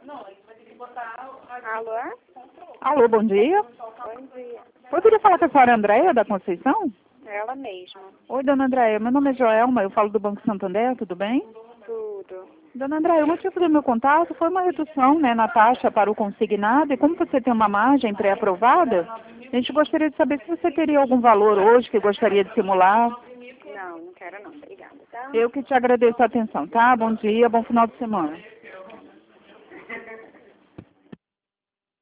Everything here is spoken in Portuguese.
Alô? Alô, bom dia. Bom dia. Poderia falar com a senhora Andréia da Conceição? Ela mesma. Oi, dona Andréia. Meu nome é Joelma, eu falo do Banco Santander, tudo bem? Tudo. Dona Andréia, o motivo do meu contato foi uma redução, né, na taxa para o consignado, e como você tem uma margem pré-aprovada, a gente gostaria de saber se você teria algum valor hoje que gostaria de simular. Não, não quero não. Obrigada, tá? Eu que te agradeço a atenção, tá? Bom dia, bom final de semana.